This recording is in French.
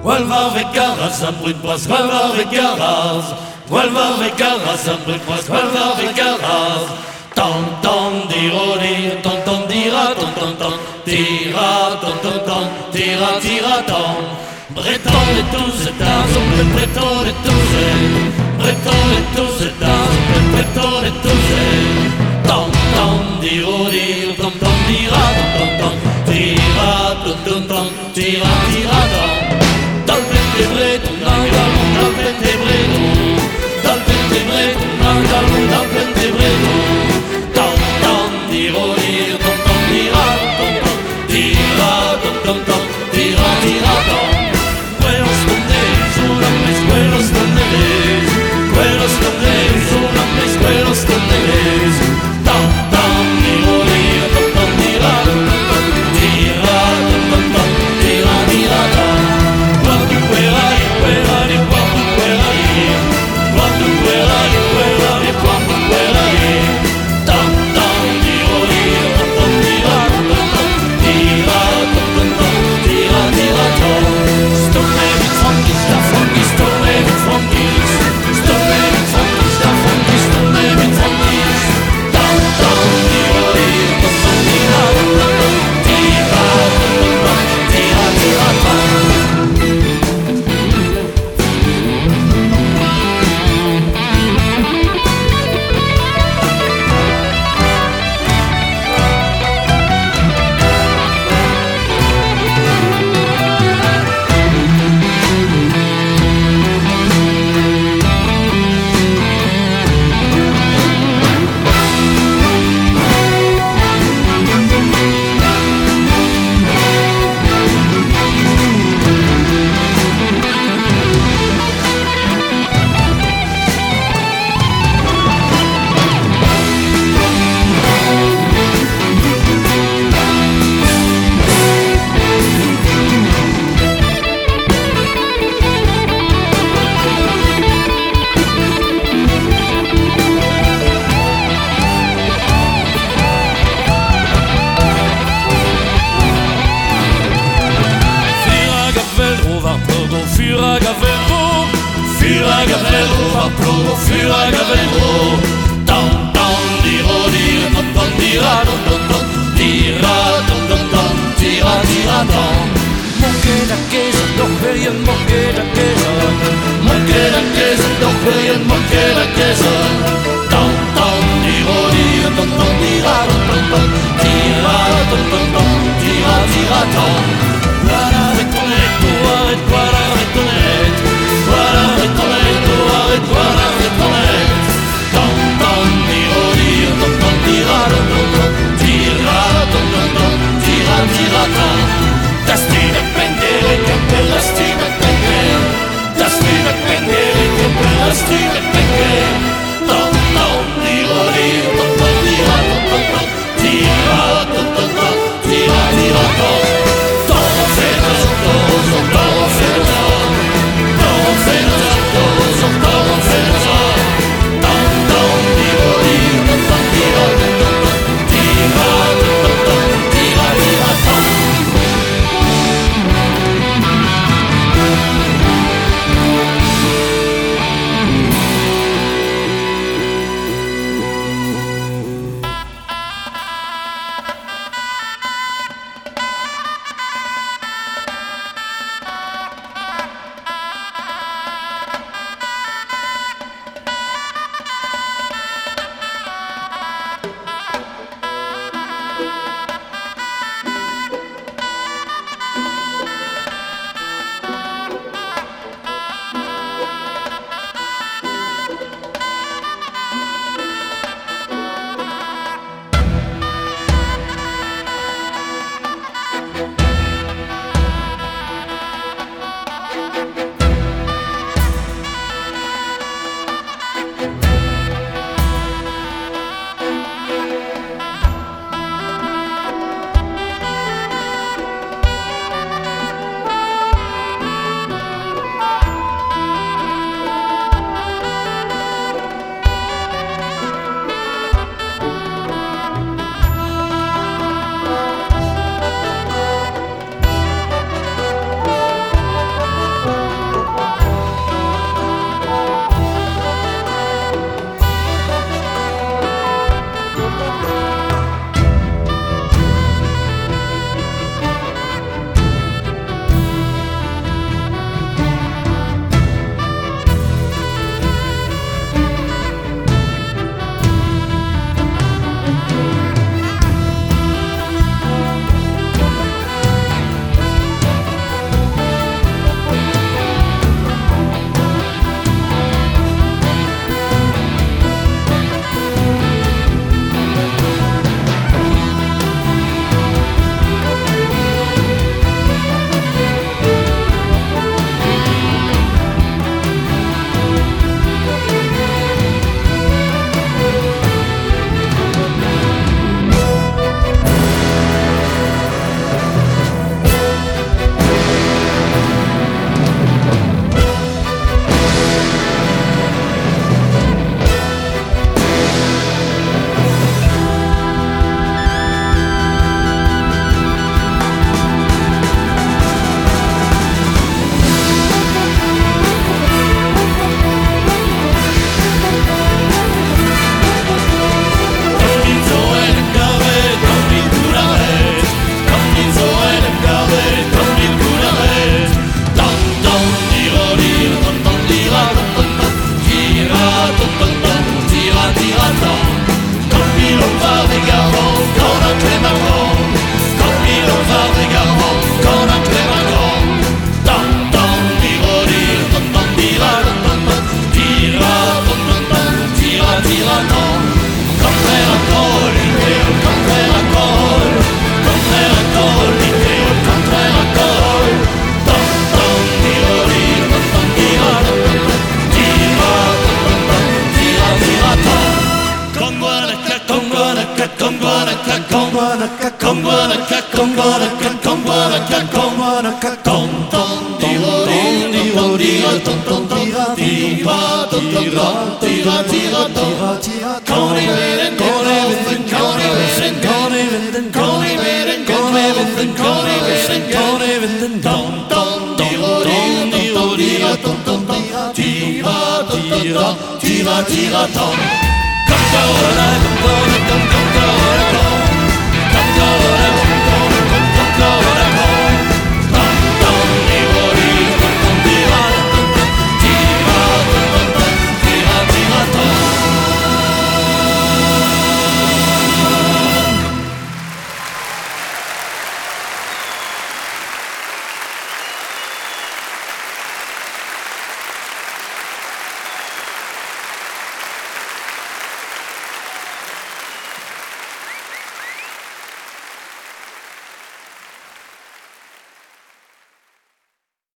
Gualvar vegaras, a brut bras, gualvar vegaras. Gualvar vegaras, a brut bras, gualvar vegaras. Ton ton dirodi, ton ton dira, ton ton ton, tira, ton ton ton, tira, tira, ton. Breton et tous et dans, breton et tous et, breton et tous et dans, breton et tous et. Ton ton dirodi, ton ton dira, ton ton ton, tira, ton ton ton, tira, tira, ton. Dans le pente des bretons, dans le pente des bretons, dans le pente des bretons, dans le pente des bretons. Ton ton dirodi, ton ton dira, ton ton, tira, ton ton ton, tira, tira, ton. Buenos tonderos, una vez, buenos tonderos, buenos tonderos, una vez, buenos tonderos. Ton ton dirodi, ton ton dira, ton ton, tira, ton ton ton, tira, tira, ton. Guardu querai, querai, guardu querai, guardu querai, querai, guardu querai. Ton ton dirodi, ton ton dira, ton ton, tira, ton ton ton, tira, tira, ton. Toro feroz, tira, tira, tira, tira, con i veden, con i veden, con i veden, con i veden, con i veden, con i veden, con i veden, con i veden, tom, tom, diro, diro, diro, tom, tom, tira, tira, tira, tira, tom. Comme Carola, comme